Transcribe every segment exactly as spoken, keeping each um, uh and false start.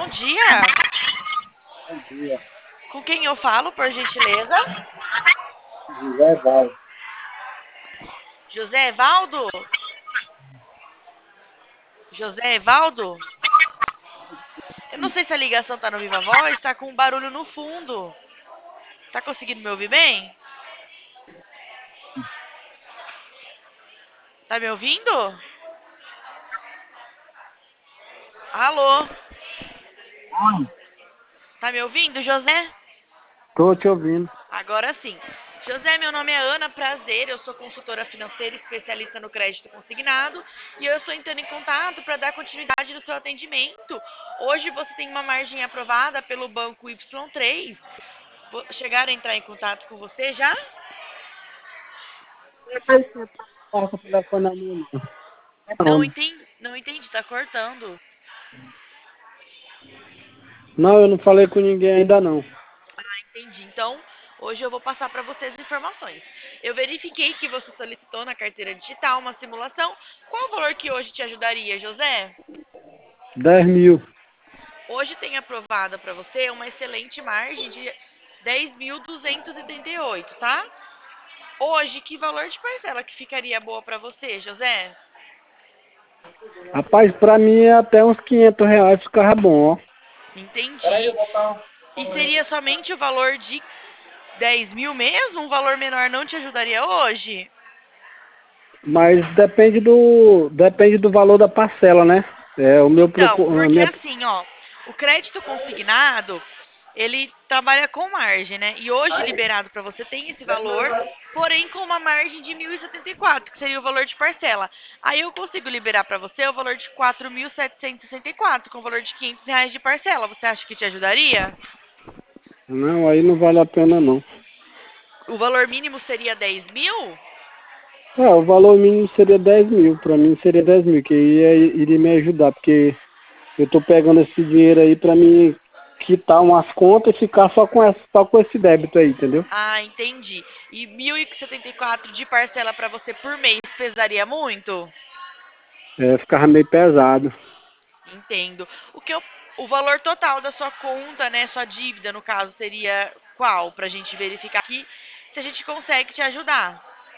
Bom dia. Bom dia, Com quem eu falo, por gentileza? José Val. José Evaldo? José Evaldo? Eu não sei se a ligação tá no Viva Voz, tá com um barulho no fundo. Tá conseguindo me ouvir bem? Tá me ouvindo? Alô? Oi, Tá me ouvindo, José? tô te ouvindo. Agora sim. José, meu nome é Ana, prazer. Eu sou consultora financeira especialista no crédito consignado e eu estou entrando em contato para dar continuidade no seu atendimento. Hoje você tem uma margem aprovada pelo banco Y três. Vo- Chegaram a entrar em contato com você já? Fala com o telefone na minha mão. Não Não, entendi, não entendi, tá cortando. não, eu não falei com ninguém ainda não. Entendi. Então, hoje eu vou passar para você as informações. Eu verifiquei que você solicitou na carteira digital uma simulação. Qual o valor que hoje te ajudaria, José? Dez mil. Hoje tem aprovada para você uma excelente margem de dez mil duzentos e trinta e oito, tá? Hoje, que valor de parcela que ficaria boa para você, José? Rapaz, pra mim é até uns quinhentos reais ficava bom, ó. Entendi. E seria somente o valor de dez mil mesmo? Um valor menor não te ajudaria hoje? Mas depende do, depende do valor da parcela, né? É, o meu Então, procu... a porque minha... assim, ó, o crédito consignado, ele trabalha com margem, né? E hoje liberado para você tem esse valor, porém com uma margem de mil e setenta e quatro, que seria o valor de parcela. Aí eu consigo liberar para você o valor de quatro mil setecentos e sessenta e quatro, com o valor de quinhentos reais de parcela. Você acha que te ajudaria? Não, aí não vale a pena não. O valor mínimo seria dez mil? É, o valor mínimo seria dez mil, pra mim seria dez mil, que ia, iria me ajudar, porque eu tô pegando esse dinheiro aí pra mim quitar umas contas e ficar só com, essa, só com esse débito aí, entendeu? Ah, entendi. E mil e setenta e quatro de parcela para você por mês pesaria muito? É, ficava meio pesado. Entendo. O que eu, o valor total da sua conta, né, sua dívida, no caso, seria qual? Pra gente verificar aqui se a gente consegue te ajudar.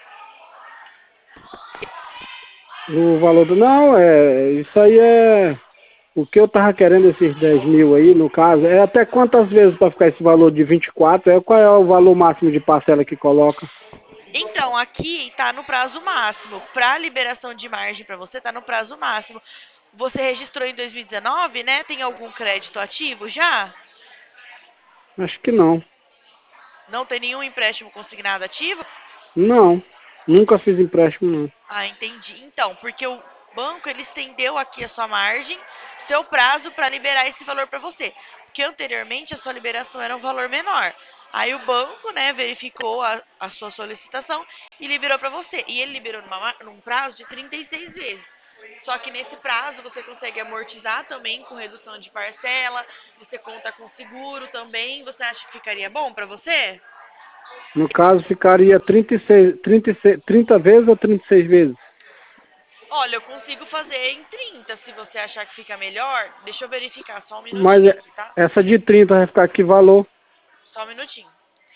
O valor do. Não, é. Isso aí é. O que eu tava querendo, esses dez mil aí, no caso, é até quantas vezes para ficar esse valor de vinte e quatro? É, qual é o valor máximo de parcela que coloca? Então, aqui está no prazo máximo. Para liberação de margem para você, está no prazo máximo. Você registrou em dois mil e dezenove, né? Tem algum crédito ativo já? Acho que não. Não tem nenhum empréstimo consignado ativo? Não. Nunca fiz empréstimo, não. Ah, entendi. Então, porque o banco ele estendeu aqui a sua margem, seu prazo para liberar esse valor para você. Porque anteriormente a sua liberação era um valor menor. Aí o banco, né, verificou a, a sua solicitação e liberou para você. E ele liberou numa, ma- num prazo de trinta e seis vezes. Só que nesse prazo você consegue amortizar também com redução de parcela, você conta com seguro também. Você acha que ficaria bom para você? No caso, ficaria trinta e seis, trinta e seis, trinta vezes ou trinta e seis vezes? Olha, eu consigo fazer em trinta, se você achar que fica melhor. Deixa eu verificar só um Mas minutinho é- aqui, tá? essa de trinta vai ficar que valor? Só um minutinho.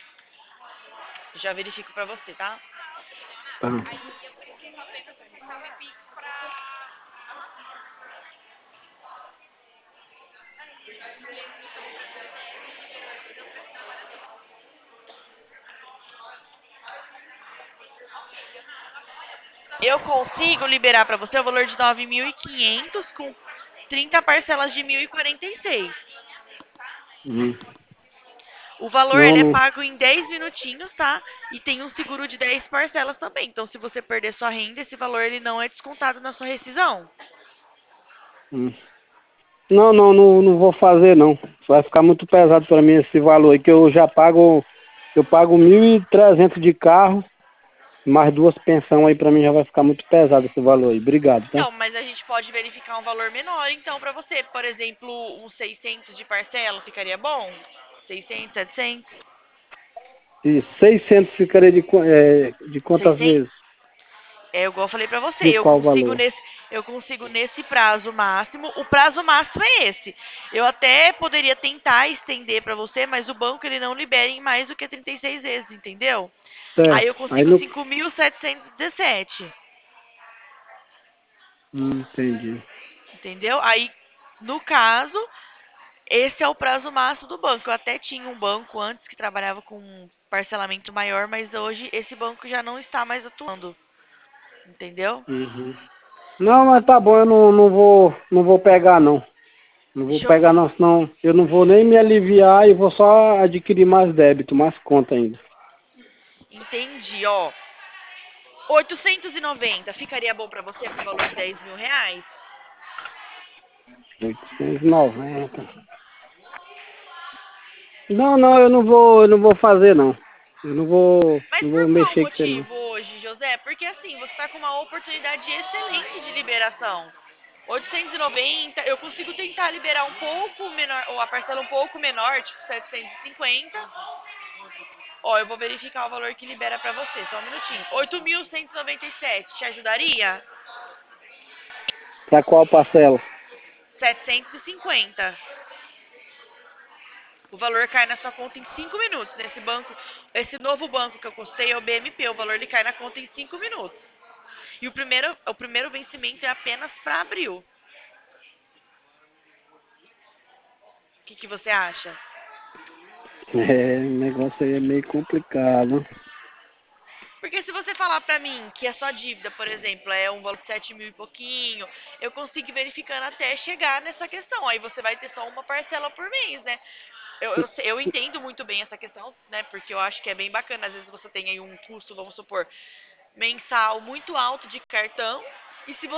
Já verifico pra você, tá? Tá. Eu consigo liberar pra você o valor de nove mil e quinhentos com trinta parcelas de mil e quarenta e seis. Hum. O valor Não, ele é não. pago em dez minutinhos, tá? E tem um seguro de dez parcelas também. Então, se você perder sua renda, esse valor ele não é descontado na sua rescisão. Hum. Não, não, não, não vou fazer não. Vai ficar muito pesado para mim esse valor aí, que eu já pago, eu pago mil e trezentos de carro, mais duas pensão aí para mim já vai ficar muito pesado esse valor aí. Obrigado, tá? Então, mas a gente pode verificar um valor menor, então, pra você. Por exemplo, uns seiscentos de parcela, ficaria bom? seiscentos, setecentos? E seiscentos ficaria de, qua- é, de quantas seiscentos? vezes? É igual eu falei pra você, De eu qual consigo valor? nesse. Eu consigo nesse prazo máximo. O prazo máximo é esse. Eu até poderia tentar estender para você, mas o banco ele não libera em mais do que trinta e seis vezes, entendeu? Aí eu Certo. Aí consigo no. cinco mil setecentos e dezessete, Hum, entendi. entendeu? Aí, no caso, esse é o prazo máximo do banco. Eu até tinha um banco antes que trabalhava com um parcelamento maior, mas hoje esse banco já não está mais atuando, entendeu? Uhum. Não, mas tá bom, eu não, não vou. Não vou pegar não. Não vou Deixa eu. pegar não, senão eu não vou nem me aliviar e vou só adquirir mais débito, mais conta ainda. Entendi, ó. Oitocentos e noventa ficaria bom pra você com o valor de dez mil reais? Oitocentos e noventa. Não, não, eu não vou, eu não vou fazer não. Eu não vou, Mas não por vou qual mexer com você não. motivo hoje, José? Porque assim, você está com uma oportunidade excelente de liberação. Oitocentos e noventa, eu consigo tentar liberar um pouco menor, ou a parcela um pouco menor, tipo setecentos e cinquenta. Ó, eu vou verificar o valor que libera pra você, só um minutinho. Oito mil cento e noventa e sete, te ajudaria? Pra qual parcela? Setecentos e cinquenta. O valor cai na sua conta em cinco minutos. Nesse banco, esse novo banco que eu custei é o B M P. O valor ele cai na conta em cinco minutos. E o primeiro, o primeiro vencimento é apenas para abril. O que, que você acha? É, o negócio aí é meio complicado. Porque se você falar pra mim que a sua dívida, por exemplo, é um valor de sete mil e pouquinho, eu consigo ir verificando até chegar nessa questão. Aí você vai ter só uma parcela por mês, né? Eu, eu, sei- eu entendo muito bem essa questão, né? Porque eu acho que é bem bacana. Às vezes você tem aí um custo, vamos supor, mensal muito alto de cartão. E se